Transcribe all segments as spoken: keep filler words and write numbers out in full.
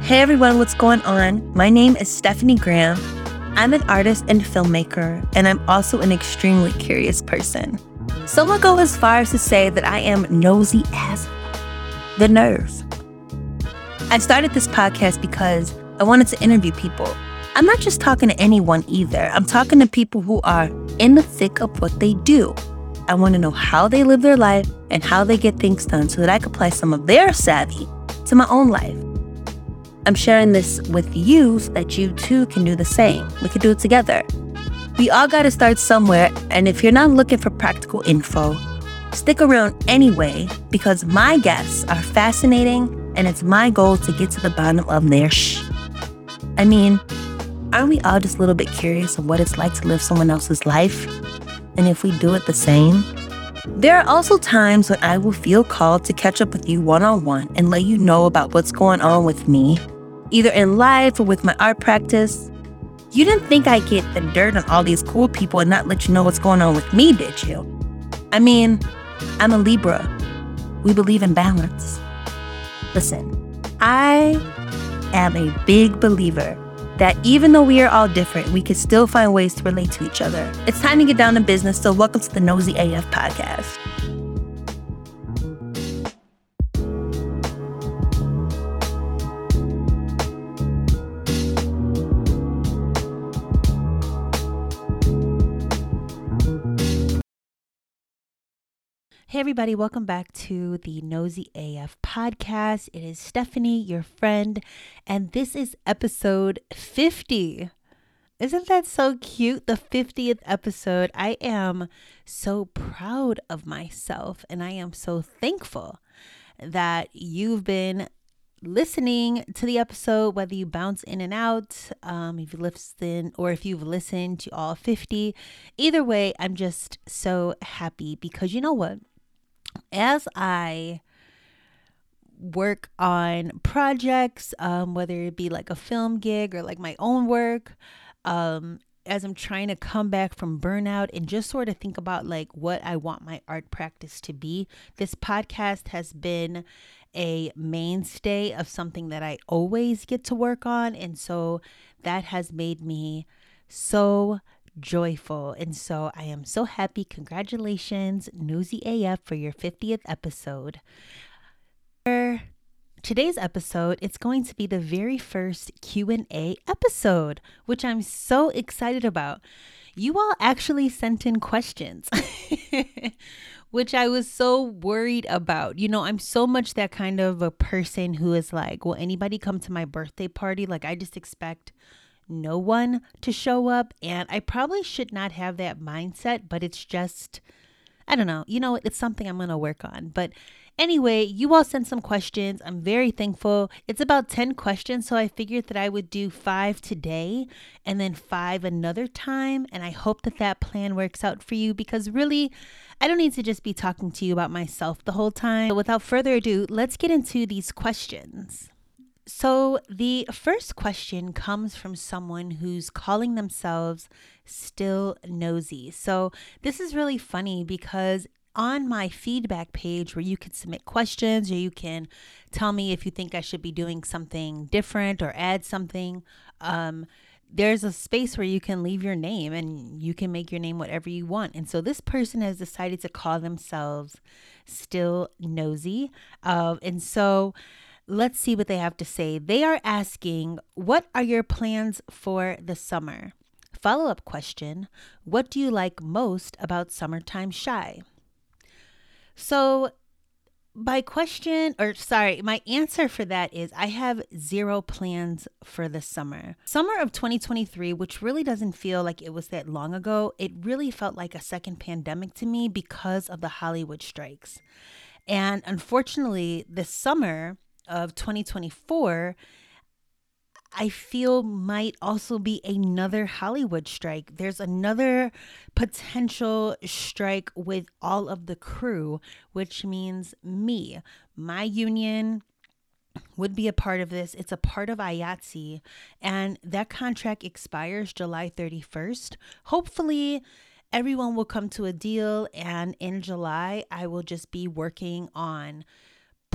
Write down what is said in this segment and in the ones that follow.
Hey everyone, what's going on? My name is Stephanie Graham. I'm an artist and filmmaker, and I'm also an extremely curious person. Some will go as far as to say that I am nosy as the nerve. I started this podcast because I wanted to interview people. I'm not just talking to anyone either. I'm talking to people who are in the thick of what they do. I want to know how they live their life and how they get things done so that I can apply some of their savvy to my own life. I'm sharing this with you so that you too can do the same. We can do it together. We all got to start somewhere, and if you're not looking for practical info, stick around anyway because my guests are fascinating and it's my goal to get to the bottom of their shh. I mean, aren't we all just a little bit curious of what it's like to live someone else's life? And if we do it the same? There are also times when I will feel called to catch up with you one-on-one and let you know about what's going on with me, either in life or with my art practice. You didn't think I'd get the dirt on all these cool people and not let you know what's going on with me, did you? I mean, I'm a Libra. We believe in balance. Listen, I am a big believer that even though we are all different, we can still find ways to relate to each other. It's time to get down to business, so welcome to the Nosy A F podcast. Hey everybody, welcome back to the Nosy A F podcast. It is Stephanie, your friend, and this is episode fifty. Isn't that so cute? The fiftieth episode. I am so proud of myself, and I am so thankful that you've been listening to the episode, whether you bounce in and out, um, if you listen or if you've listened to all fifty. Either way, I'm just so happy because you know what? As I work on projects, um, whether it be like a film gig or like my own work, um, as I'm trying to come back from burnout and just sort of think about like what I want my art practice to be, this podcast has been a mainstay of something that I always get to work on. And so that has made me so joyful. And so I am so happy. Congratulations, Nosy A F, for your fiftieth episode. For today's episode, it's going to be the very first Q and A episode, which I'm so excited about. You all actually sent in questions, which I was so worried about. You know, I'm so much that kind of a person who is like, will anybody come to my birthday party? Like, I just expect no one to show up, and I probably should not have that mindset, but it's just, I don't know, you know, it's something I'm going to work on. But anyway, you all sent some questions. I'm very thankful. It's about ten questions, so I figured that I would do five today and then five another time, and I hope that that plan works out for you because really, I don't need to just be talking to you about myself the whole time. But without further ado, let's get into these questions. So the first question comes from someone who's calling themselves Still Nosy. So this is really funny because on my feedback page where you can submit questions or you can tell me if you think I should be doing something different or add something, um, there's a space where you can leave your name and you can make your name whatever you want. And so this person has decided to call themselves Still Nosy. Uh, and so let's see what they have to say. They are asking, what are your plans for the summer? Follow-up question, what do you like most about Summertime Shy? So my question, or sorry, my answer for that is I have zero plans for the summer. Summer of twenty twenty-three, which really doesn't feel like it was that long ago, it really felt like a second pandemic to me because of the Hollywood strikes. And unfortunately, this summer of twenty twenty-four, I feel might also be another Hollywood strike. There's another potential strike with all of the crew, which means me. My union would be a part of this. It's a part of I A T S E, and that contract expires July thirty-first. Hopefully, everyone will come to a deal, and in July, I will just be working on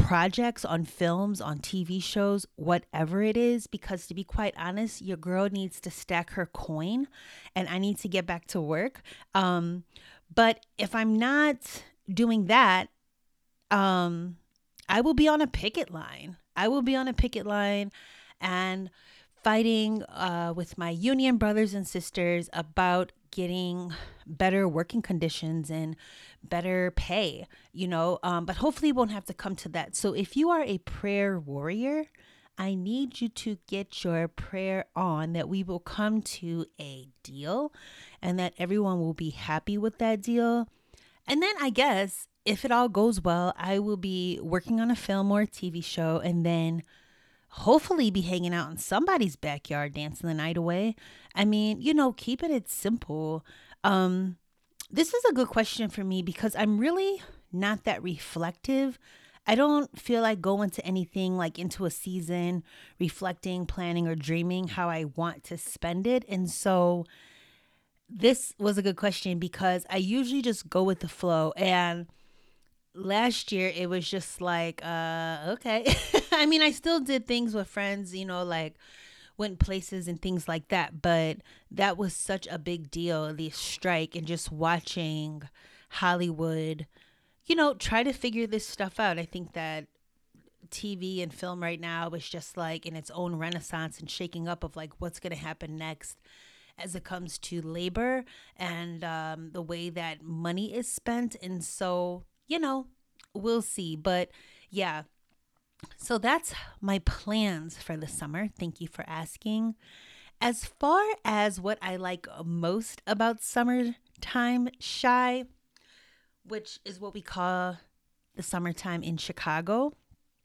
projects, on films, on T V shows, whatever it is, because to be quite honest, your girl needs to stack her coin and I need to get back to work. Um, but if I'm not doing that, um, I will be on a picket line. I will be on a picket line and fighting uh, with my union brothers and sisters about getting better working conditions and better pay, you know, um, but hopefully it won't have to come to that. So if you are a prayer warrior, I need you to get your prayer on that we will come to a deal and that everyone will be happy with that deal. And then I guess if it all goes well, I will be working on a film or a T V show and then hopefully be hanging out in somebody's backyard dancing the night away. I mean, you know, keeping it simple. Um, this is a good question for me because I'm really not that reflective. I don't feel like going to anything like into a season, reflecting, planning, or dreaming how I want to spend it. And so this was a good question because I usually just go with the flow. And last year it was just like, uh, okay. I mean, I still did things with friends, you know, like went places and things like that. But that was such a big deal, the strike, and just watching Hollywood, you know, try to figure this stuff out. I think that T V and film right now is just like in its own renaissance and shaking up of like what's going to happen next as it comes to labor and um, the way that money is spent. And so, you know, we'll see. But yeah, so that's my plans for the summer. Thank you for asking. As far as what I like most about summertime shy, which is what we call the summertime in Chicago,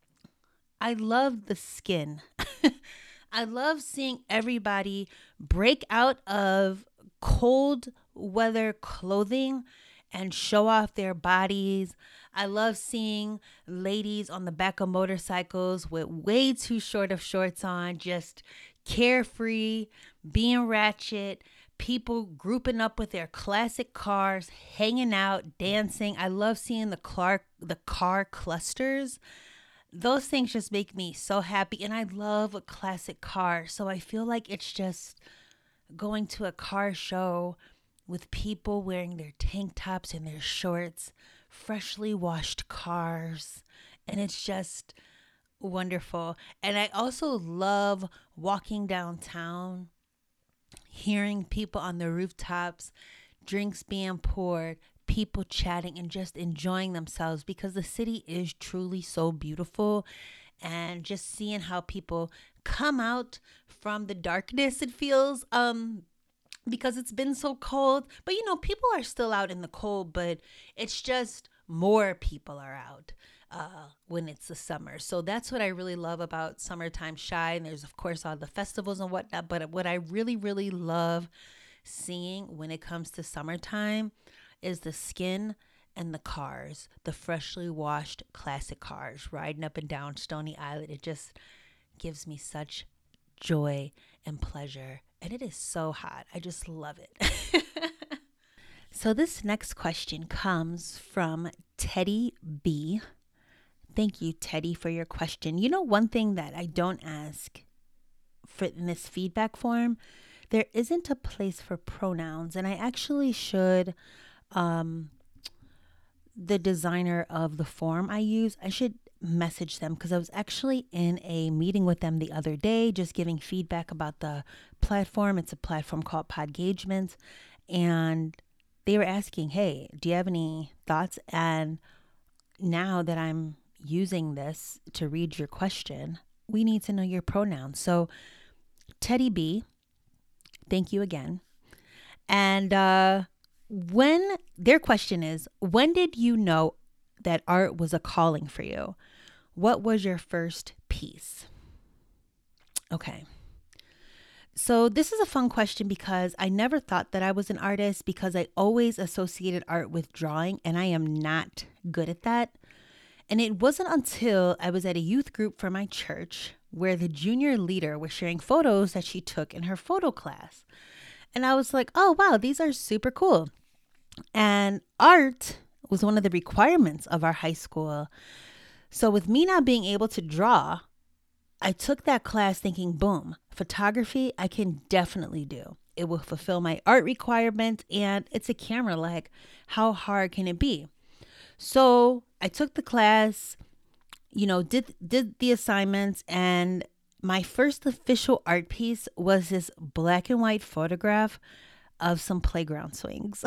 I love the skin. I love seeing everybody break out of cold weather clothing and show off their bodies. I love seeing ladies on the back of motorcycles with way too short of shorts on, just carefree, being ratchet, people grouping up with their classic cars, hanging out, dancing. I love seeing the car, the car clusters. Those things just make me so happy. And I love a classic car. So I feel like it's just going to a car show with people wearing their tank tops and their shorts, freshly washed cars. And it's just wonderful. And I also love walking downtown, hearing people on the rooftops, drinks being poured, people chatting and just enjoying themselves because the city is truly so beautiful. And just seeing how people come out from the darkness, it feels, um, because it's been so cold. But, you know, people are still out in the cold, but it's just more people are out uh, when it's the summer. So that's what I really love about Summertime Shy. And there's, of course, all the festivals and whatnot. But what I really, really love seeing when it comes to summertime is the skin and the cars, the freshly washed classic cars riding up and down Stony Island. It just gives me such joy and pleasure. And it is so hot. I just love it. So this next question comes from Teddy B. Thank you, Teddy, for your question. You know, one thing that I don't ask for in this feedback form, there isn't a place for pronouns. And I actually should... Um, the designer of the form I use, I should message them because I was actually in a meeting with them the other day, just giving feedback about the platform. It's a platform called Podgagement, and they were asking, hey, do you have any thoughts? And now that I'm using this to read your question, we need to know your pronouns. So Teddy B, thank you again. And, uh, When their question is, when did you know that art was a calling for you? What was your first piece? Okay. So this is a fun question because I never thought that I was an artist because I always associated art with drawing and I am not good at that. And it wasn't until I was at a youth group for my church where the junior leader was sharing photos that she took in her photo class. And I was like, oh, wow, these are super cool. And art was one of the requirements of our high school. So with me not being able to draw, I took that class thinking, boom, photography, I can definitely do. It will fulfill my art requirements, and it's a camera. Like, how hard can it be? So I took the class, you know, did did the assignments, and my first official art piece was this black and white photograph of some playground swings.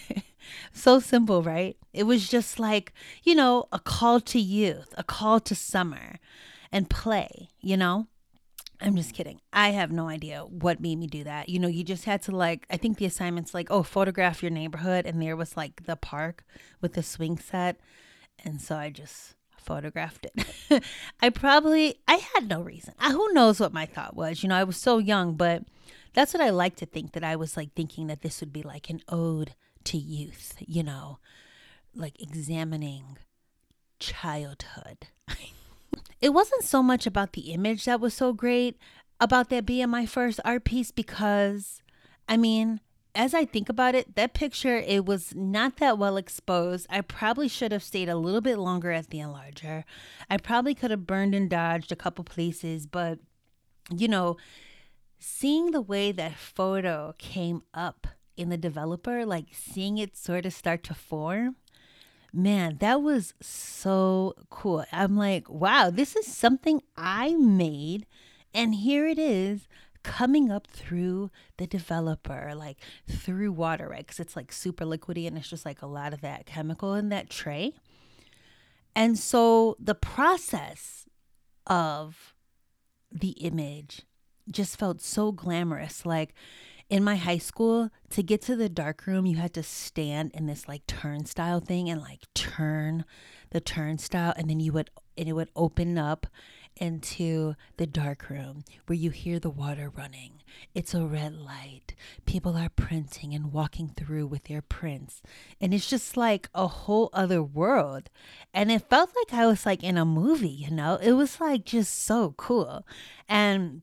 So simple, right? It was just like, you know, a call to youth, a call to summer and play, you know? I'm just kidding. I have no idea what made me do that. You know, you just had to like, I think the assignment's like, oh, photograph your neighborhood. And there was like the park with the swing set. And so I just photographed it. I probably, I had no reason. I, who knows what my thought was? You know, I was so young, but that's what I like to think, that I was like thinking that this would be like an ode to youth, you know, like examining childhood. It wasn't so much about the image that was so great about that being my first art piece, because, I mean, as I think about it, that picture, it was not that well exposed. I probably should have stayed a little bit longer at the enlarger. I probably could have burned and dodged a couple places, but, you know, seeing the way that photo came up in the developer, like seeing it sort of start to form, man, that was so cool. I'm like, wow, this is something I made, and here it is coming up through the developer, like through water, right? Because it's like super liquidy, and it's just like a lot of that chemical in that tray. And so the process of the image just felt so glamorous. Like, in my high school, to get to the darkroom, you had to stand in this like turnstile thing and like turn the turnstile, and then you would, and it would open up into the darkroom where you hear the water running. It's a red light. People are printing and walking through with their prints. And it's just like a whole other world. And it felt like I was like in a movie, you know? It was like just so cool. And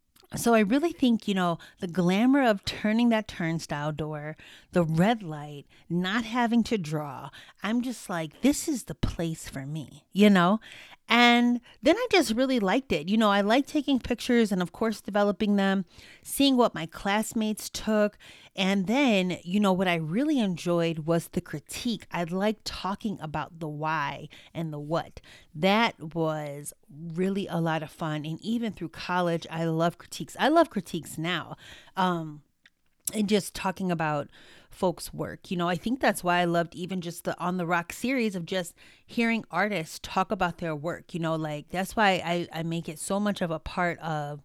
so I really think, you know, the glamour of turning that turnstile door, the red light, not having to draw, I'm just like, this is the place for me, you know? And then I just really liked it. You know, I like taking pictures and, of course, developing them, seeing what my classmates took. And then, you know, what I really enjoyed was the critique. I liked talking about the why and the what. That was really a lot of fun. And even through college, I love critiques. I love critiques now. Um, and just talking about folks' work. You know, I think that's why I loved even just the On the Rock series of just hearing artists talk about their work. You know, like that's why I, I make it so much of a part of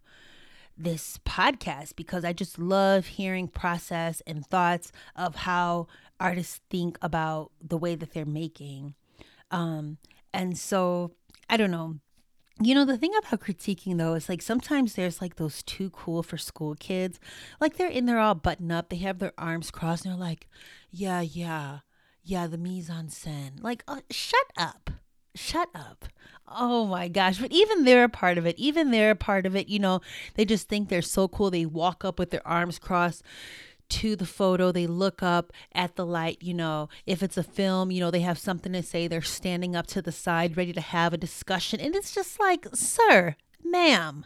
this podcast, because I just love hearing process and thoughts of how artists think about the way that they're making. Um, and so, I don't know. You know, the thing about critiquing, though, is like sometimes there's like those too cool for school kids. Like they're in there all buttoned up. They have their arms crossed and they're like, yeah, yeah, yeah, the mise en scène. Like, uh, shut up. Shut up. Oh my gosh. But even they're a part of it. Even they're a part of it. You know, they just think they're so cool. They walk up with their arms crossed to the photo. They look up at the light. You know, if it's a film, you know, they have something to say. They're standing up to the side, ready to have a discussion. And it's just like, sir, ma'am.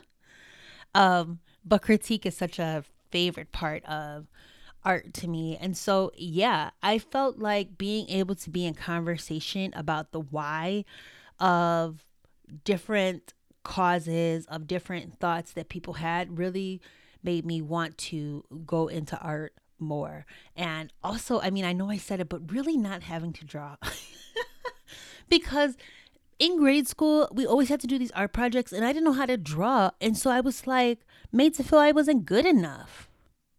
Um, but critique is such a favorite part of art to me. And so, yeah, I felt like being able to be in conversation about the why of different causes, of different thoughts that people had, really made me want to go into art more. And also, I mean, I know I said it, but really not having to draw. Because in grade school, we always had to do these art projects and I didn't know how to draw. And so I was like made to feel I wasn't good enough.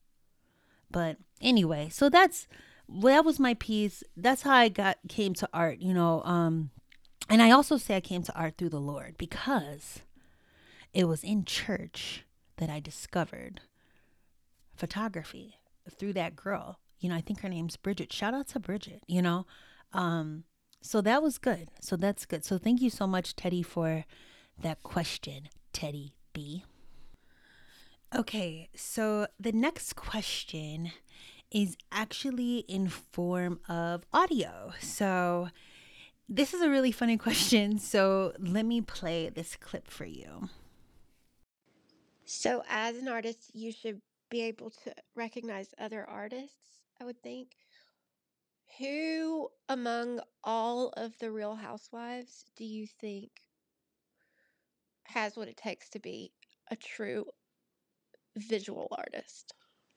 But anyway, so that's, that was my piece. That's how I got, came to art, you know. Um, and I also say I came to art through the Lord, because it was in church that I discovered photography through that girl. You know, I think her name's Bridget. Shout out to Bridget, you know. Um, so that was good. So that's good. So thank you so much, Teddy, for that question, Teddy B. Okay, so the next question is actually in form of audio. So This is a really funny question, so let me play this clip for you. So, as an artist, you should be able to recognize other artists, I would think. Who among all of the Real Housewives do you think has what it takes to be a true visual artist?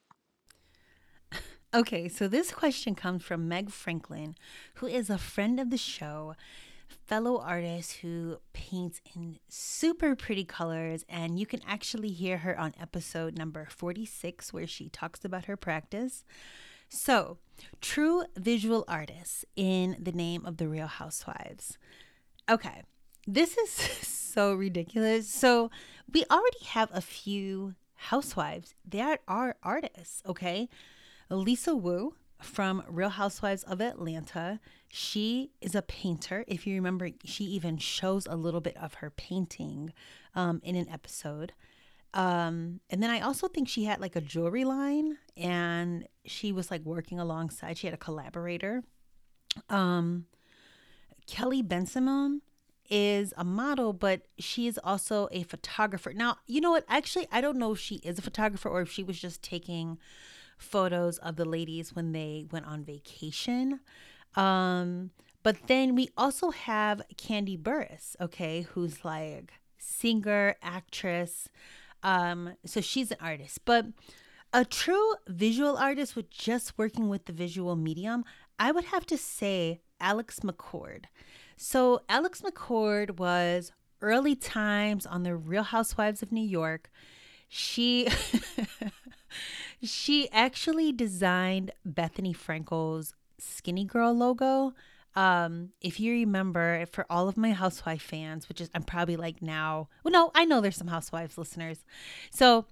Okay, so this question comes from Meg Franklin, who is a friend of the show, fellow artist who paints in super pretty colors. And you can actually hear her on episode number forty-six, where she talks about her practice. So, true visual artists in the name of the Real Housewives. Okay, this is so ridiculous. So, we already have a few housewives that are artists, okay? Lisa Wu from Real Housewives of Atlanta. She is a painter. If you remember, she even shows a little bit of her painting um, in an episode. Um, and then I also think she had like a jewelry line and she was like working alongside, she had a collaborator. Um, Kelly Bensimon is a model, but she is also a photographer. Now, you know what? Actually, I don't know if she is a photographer or if she was just taking photos of the ladies when they went on vacation. Um, but then we also have Candy Burris, okay, who's like singer, actress. Um, so she's an artist, but a true visual artist with just working with the visual medium, I would have to say Alex McCord. So Alex McCord was early times on the Real Housewives of New York. She she actually designed Bethany Frankel's Skinny Girl logo. Um, if you remember, for all of my housewife fans, which is I'm probably like now, well, no, I know there's some housewives listeners. So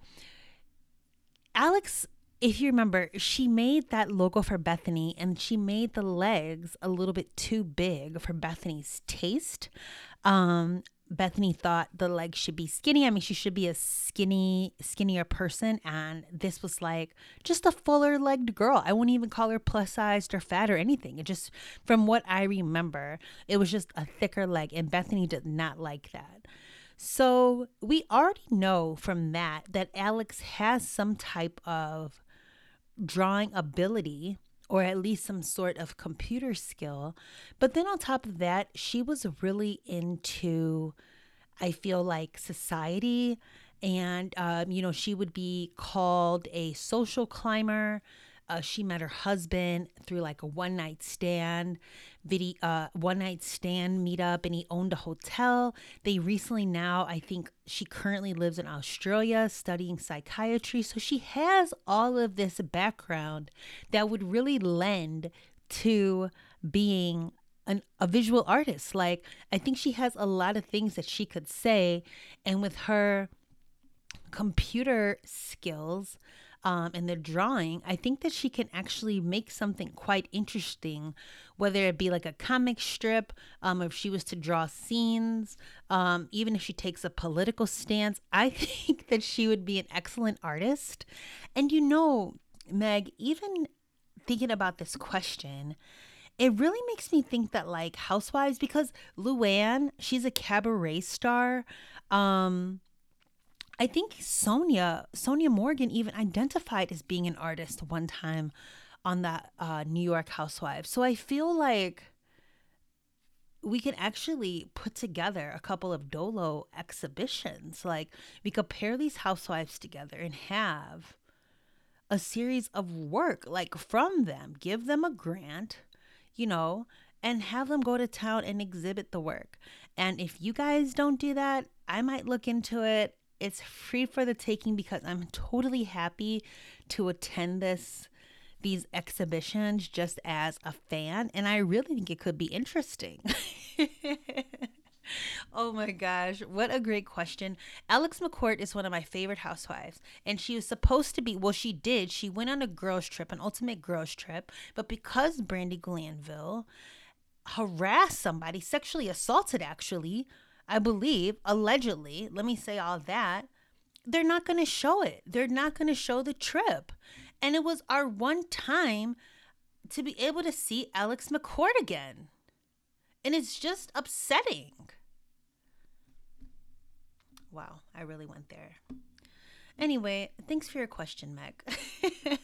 Alex, if you remember, she made that logo for Bethany and she made the legs a little bit too big for Bethany's taste. Um, Bethany thought the legs should be skinny. I mean, she should be a skinny, skinnier person. And this was like just a fuller legged girl. I wouldn't even call her plus sized or fat or anything. It just, from what I remember, it was just a thicker leg. And Bethany did not like that. So we already know from that that Alex has some type of drawing ability or at least some sort of computer skill. But then on top of that, she was really into, I feel like, society. And, um, you know, she would be called a social climber. Uh, she met her husband through like a one night stand video, uh, one night stand meetup, and he owned a hotel. They recently now, I think she currently lives in Australia studying psychiatry. So she has all of this background that would really lend to being an, a visual artist. Like, I think she has a lot of things that she could say. And with her computer skills um, and the drawing, I think that she can actually make something quite interesting, whether it be like a comic strip, um, if she was to draw scenes, um, even if she takes a political stance. I think that she would be an excellent artist. And you know, Meg, even thinking about this question, it really makes me think that like housewives, because Luann, she's a cabaret star. Um, I think Sonia, Sonia Morgan even identified as being an artist one time on that uh, New York Housewives. So I feel like we can actually put together a couple of Dolo exhibitions. Like we could pair these housewives together and have a series of work like from them, give them a grant, you know, and have them go to town and exhibit the work. And if you guys don't do that, I might look into it. It's free for the taking because I'm totally happy to attend this these exhibitions just as a fan, and I really think it could be interesting. Oh my gosh, what a great question. Alex McCourt is one of my favorite housewives, and she was supposed to be, well, she did. She went on a girls' trip, an ultimate girls' trip, but because Brandy Glanville harassed somebody, sexually assaulted, actually, I believe, allegedly, let me say all that, they're not going to show it. They're not going to show the trip. And it was our one time to be able to see Alex McCourt again. And it's just upsetting. Wow, I really went there. Anyway, thanks for your question, Meg.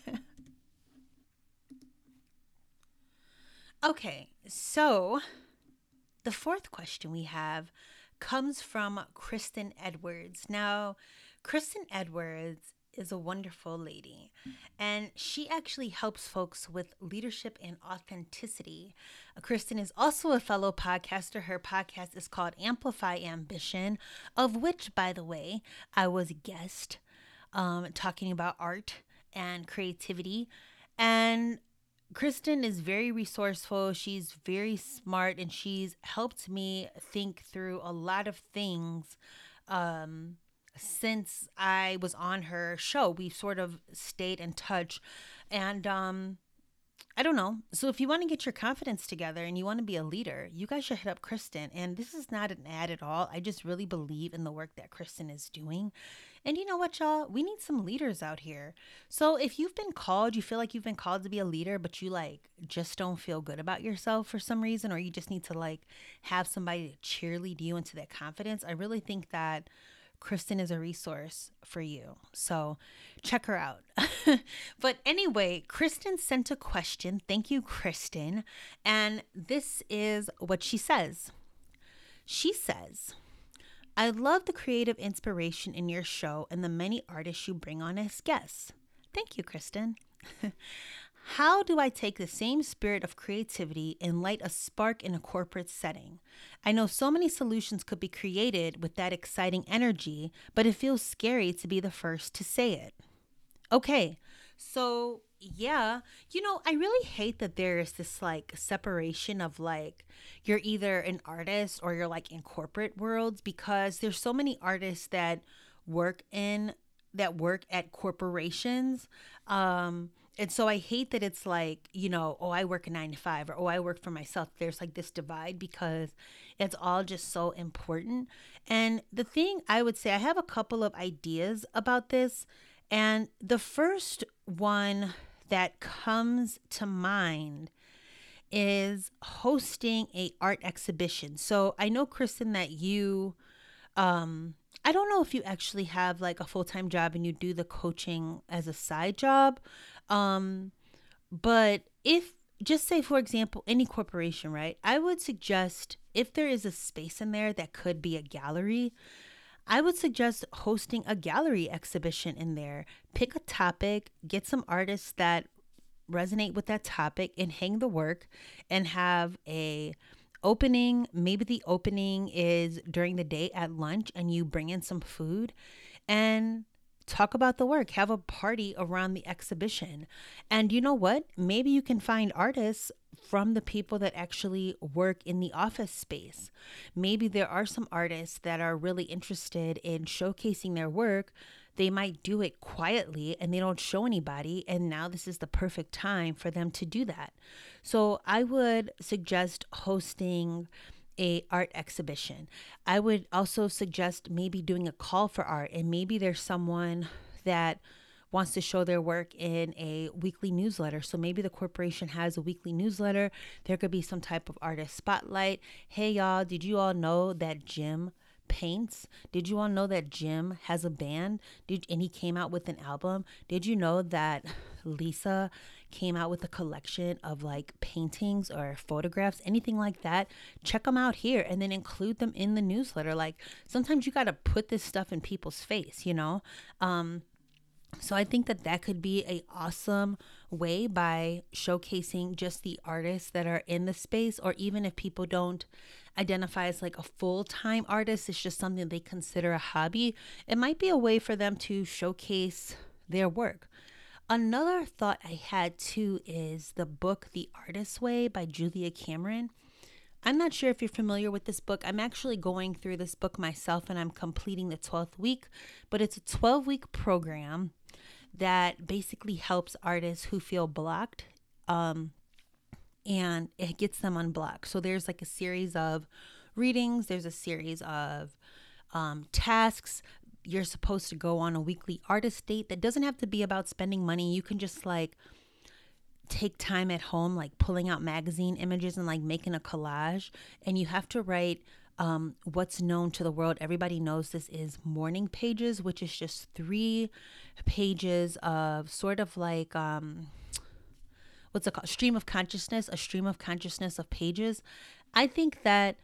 Okay, so the fourth question we have comes from Kristen Edwards. Now, Kristen Edwards is a wonderful lady, and she actually helps folks with leadership and authenticity. Uh, Kristen is also a fellow podcaster. Her podcast is called Amplify Ambition, of which, by the way, I was a guest um, talking about art and creativity. And Kristen is very resourceful. She's very smart, and she's helped me think through a lot of things um, since I was on her show. We've sort of stayed in touch. And um, I don't know. So if you want to get your confidence together and you want to be a leader, you guys should hit up Kristen. And this is not an ad at all. I just really believe in the work that Kristen is doing. And you know what, y'all? We need some leaders out here. So if you've been called, you feel like you've been called to be a leader, but you like just don't feel good about yourself for some reason, or you just need to like have somebody to cheerlead you into that confidence, I really think that Kristen is a resource for you. So check her out. But anyway, Kristen sent a question. Thank you, Kristen. And this is what she says. She says, I love the creative inspiration in your show and the many artists you bring on as guests. Thank you, Kristen. How do I take the same spirit of creativity and light a spark in a corporate setting? I know so many solutions could be created with that exciting energy, but it feels scary to be the first to say it. Okay, so yeah, you know, I really hate that there is this like separation of like you're either an artist or you're like in corporate worlds, because there's so many artists that work in that work at corporations. Um, and so I hate that it's like, you know, oh, I work a nine to five, or oh, I work for myself. There's like this divide because it's all just so important. And the thing I would say, I have a couple of ideas about this. And the first one that comes to mind is hosting a art exhibition. So I know, Kristen, that you, um, I don't know if you actually have like a full-time job and you do the coaching as a side job. Um, but if, just say, for example, any corporation, right? I would suggest if there is a space in there that could be a gallery, I would suggest hosting a gallery exhibition in there. Pick a topic, get some artists that resonate with that topic, and hang the work, and have a opening. Maybe the opening is during the day at lunch, and you bring in some food and talk about the work. Have a party around the exhibition. And you know what? Maybe you can find artists from the people that actually work in the office space. Maybe there are some artists that are really interested in showcasing their work. They might do it quietly and they don't show anybody. And now this is the perfect time for them to do that. So I would suggest hosting a art exhibition. I would also suggest maybe doing a call for art, and maybe there's someone that wants to show their work in a weekly newsletter. So maybe the corporation has a weekly newsletter. There could be some type of artist spotlight. Hey y'all, did you all know that Jim paints? Did you all know that Jim has a band? Did and he came out with an album? Did you know that Lisa came out with a collection of like paintings or photographs, anything like that? Check them out here and then include them in the newsletter. Like sometimes you got to put this stuff in people's face, you know? Um, So I think that that could be a awesome way by showcasing just the artists that are in the space, or even if people don't identify as like a full-time artist, it's just something they consider a hobby. It might be a way for them to showcase their work. Another thought I had too is the book The Artist's Way by Julia Cameron. I'm not sure if you're familiar with this book. I'm actually going through this book myself and I'm completing the twelfth week, but it's a twelve week program that basically helps artists who feel blocked, um, and it gets them unblocked. So there's like a series of readings, there's a series of um, tasks. You're supposed to go on a weekly artist date that doesn't have to be about spending money. You can just like take time at home, like pulling out magazine images and like making a collage, and you have to write um, what's known to the world. Everybody knows this is morning pages, which is just three pages of sort of like um, what's it called? Stream of consciousness, a stream of consciousness of pages. I think that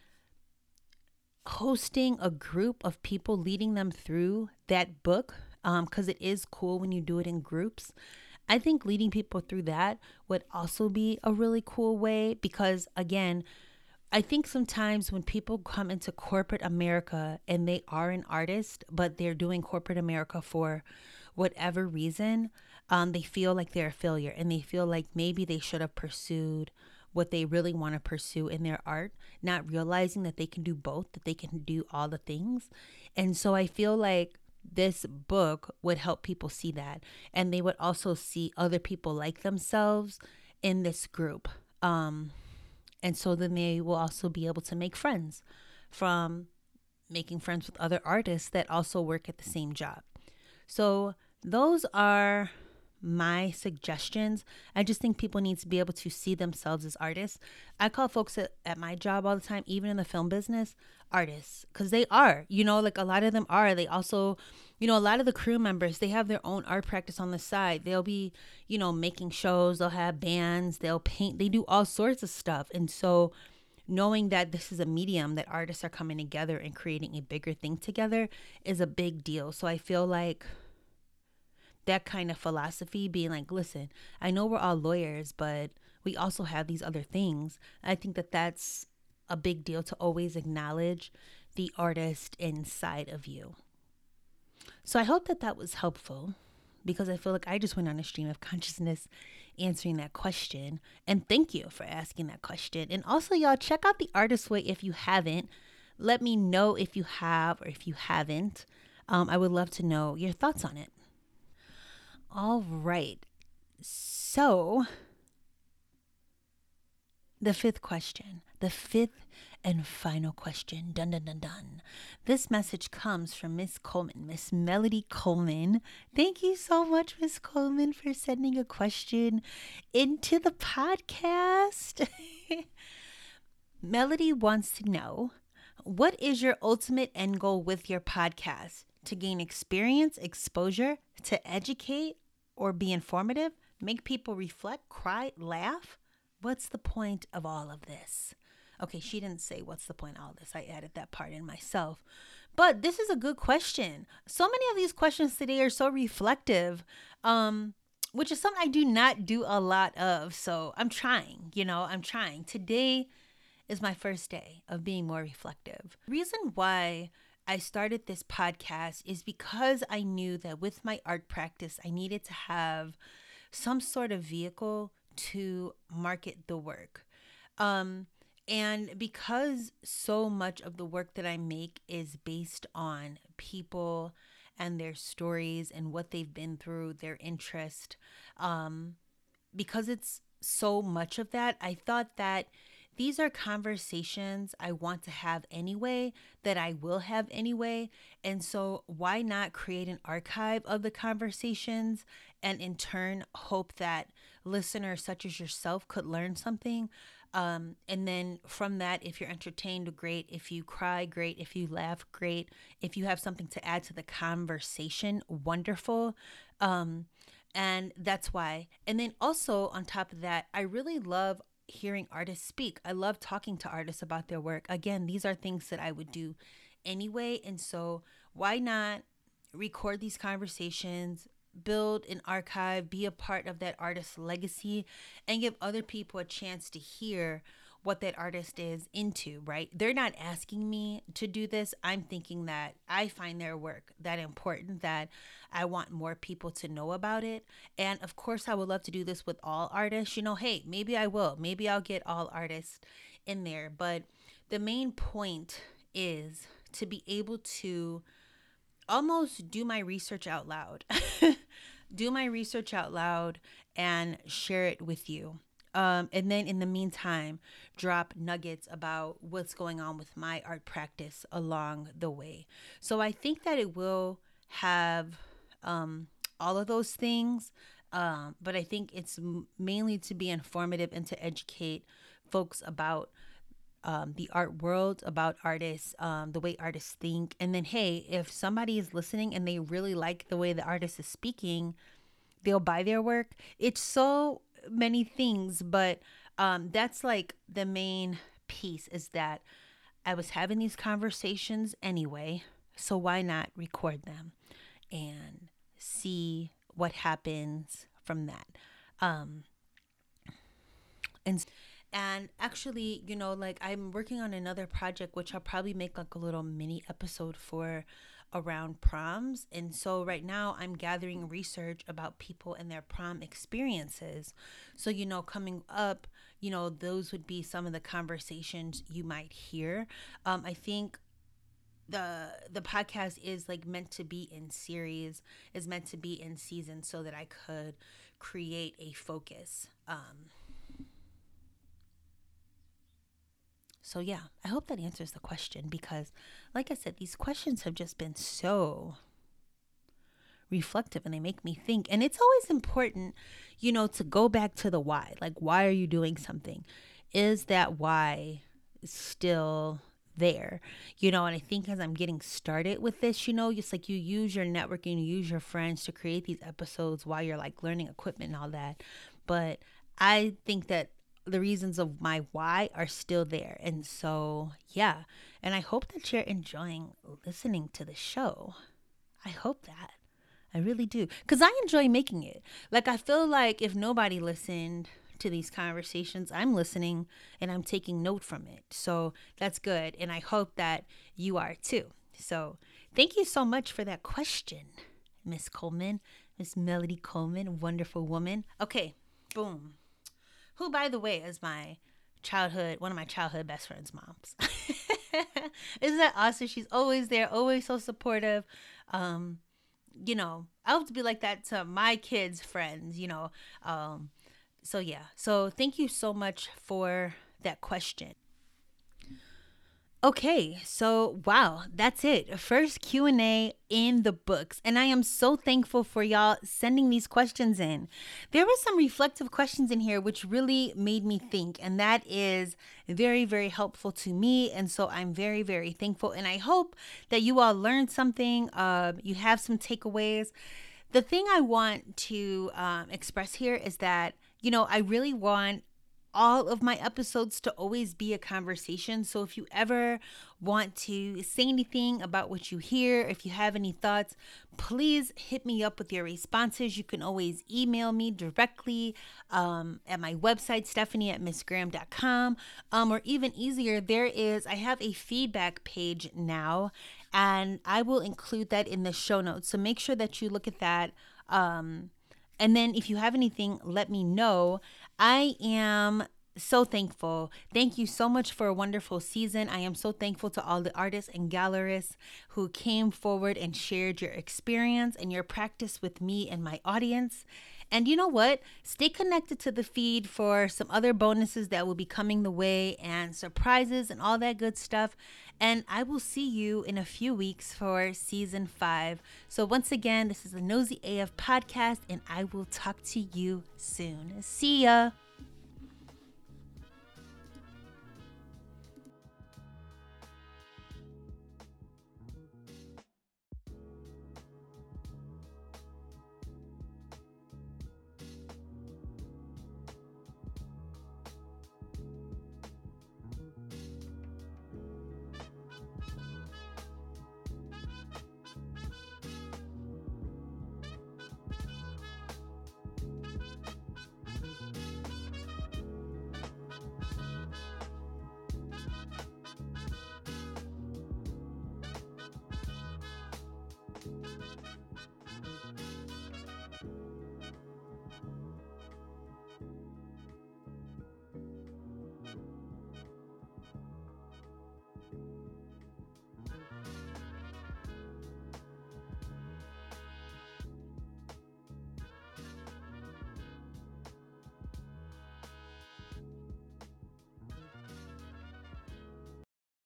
hosting a group of people, leading them through that book, because um, it is cool when you do it in groups. I think leading people through that would also be a really cool way, because again, I think sometimes when people come into corporate America and they are an artist, but they're doing corporate America for whatever reason, um, they feel like they're a failure, and they feel like maybe they should have pursued what they really want to pursue in their art, not realizing that they can do both, that they can do all the things. And so I feel like this book would help people see that. And they would also see other people like themselves in this group. Um, and so then they will also be able to make friends from making friends with other artists that also work at the same job. So those are my suggestions. I just think people need to be able to see themselves as artists. I call folks at, at my job all the time, even in the film business, artists, because they are, you know, like a lot of them are. They also, you know, a lot of the crew members, they have their own art practice on the side. They'll be, you know, making shows, they'll have bands, they'll paint, they do all sorts of stuff. And so knowing that this is a medium that artists are coming together and creating a bigger thing together is a big deal. So I feel like that kind of philosophy, being like, listen, I know we're all lawyers, but we also have these other things. I think that that's a big deal, to always acknowledge the artist inside of you. So I hope that that was helpful, because I feel like I just went on a stream of consciousness answering that question. And thank you for asking that question. And also, y'all, check out The Artist Way if you haven't. Let me know if you have or if you haven't. Um, I would love to know your thoughts on it. All right. So, the fifth question, the fifth and final question. Dun dun dun dun. This message comes from Miss Coleman, Miss Melody Coleman. Thank you so much, Miss Coleman, for sending a question into the podcast. Melody wants to know, what is your ultimate end goal with your podcast? To gain experience, exposure, to educate, or be informative, make people reflect, cry, laugh? What's the point of all of this? Okay, she didn't say what's the point of all this. I added that part in myself. But this is a good question. So many of these questions today are so reflective, um, which is something I do not do a lot of. So I'm trying, you know, I'm trying. Today is my first day of being more reflective. The reason why I started this podcast is because I knew that with my art practice, I needed to have some sort of vehicle to market the work. Um, and because so much of the work that I make is based on people and their stories and what they've been through, their interest, um, because it's so much of that, I thought that these are conversations I want to have anyway, that I will have anyway. And so why not create an archive of the conversations, and in turn hope that listeners such as yourself could learn something. Um, and then from that, if you're entertained, great. If you cry, great. If you laugh, great. If you have something to add to the conversation, wonderful. Um, and that's why. And then also on top of that, I really love hearing artists speak. I love talking to artists about their work. Again, these are things that I would do anyway. And so why not record these conversations, build an archive, be a part of that artist's legacy, and give other people a chance to hear what that artist is into, right? They're not asking me to do this. I'm thinking that I find their work that important that I want more people to know about it. And of course, I would love to do this with all artists. You know, hey, maybe I will. Maybe I'll get all artists in there. But the main point is to be able to almost do my research out loud. Do my research out loud and share it with you. Um, and then in the meantime, drop nuggets about what's going on with my art practice along the way. So I think that it will have um, all of those things. Um, but I think it's m- mainly to be informative and to educate folks about um, the art world, about artists, um, the way artists think. And then, hey, if somebody is listening and they really like the way the artist is speaking, they'll buy their work. It's so many things, but um, that's like the main piece is that I was having these conversations anyway. So why not record them and see what happens from that? Um, and and actually, you know, like I'm working on another project which I'll probably make like a little mini episode for around proms. And so right now I'm gathering research about people and their prom experiences. So, you know, coming up, you know, those would be some of the conversations you might hear. Um, I think the the podcast is like meant to be in series, is meant to be in season so that I could create a focus. Um, So, yeah, I hope that answers the question because, like I said, these questions have just been so reflective and they make me think. And it's always important, you know, to go back to the why. Like, why are you doing something? Is that why still there? You know, and I think as I'm getting started with this, you know, just like you use your networking, you use your friends to create these episodes while you're like learning equipment and all that. But I think that the reasons of my why are still there. And so, yeah. And I hope that you're enjoying listening to the show. I hope that. I really do. Because I enjoy making it. Like, I feel like if nobody listened to these conversations, I'm listening and I'm taking note from it. So that's good. And I hope that you are too. So thank you so much for that question, Miss Coleman, Miss Melody Coleman, wonderful woman. Okay, boom. Who, by the way, is my childhood, one of my childhood best friend's moms. Isn't that awesome? She's always there, always so supportive. Um, you know, I hope to be like that to my kids' friends, you know. Um, so, yeah. So, thank you so much for that question. Okay, so wow, that's it. First Q and A in the books. And I am so thankful for y'all sending these questions in. There were some reflective questions in here which really made me think, and that is very very helpful to me, and so I'm very very thankful and I hope that you all learned something, uh, you have some takeaways. The thing I want to um, express here is that, you know, I really want all of my episodes to always be a conversation. So if you ever want to say anything about what you hear, if you have any thoughts, please hit me up with your responses. You can always email me directly um, at my website, Stephanie at miss graham dot com. Um, or even easier, there is, I have a feedback page now, and I will include that in the show notes. So make sure that you look at that. Um, and then if you have anything, let me know. I am so thankful. Thank you so much for a wonderful season. I am so thankful to all the artists and gallerists who came forward and shared your experience and your practice with me and my audience. And you know what? Stay connected to the feed for some other bonuses that will be coming the way and surprises and all that good stuff. And I will see you in a few weeks for season five. So once again, this is the Nosy A F podcast, and I will talk to you soon. See ya.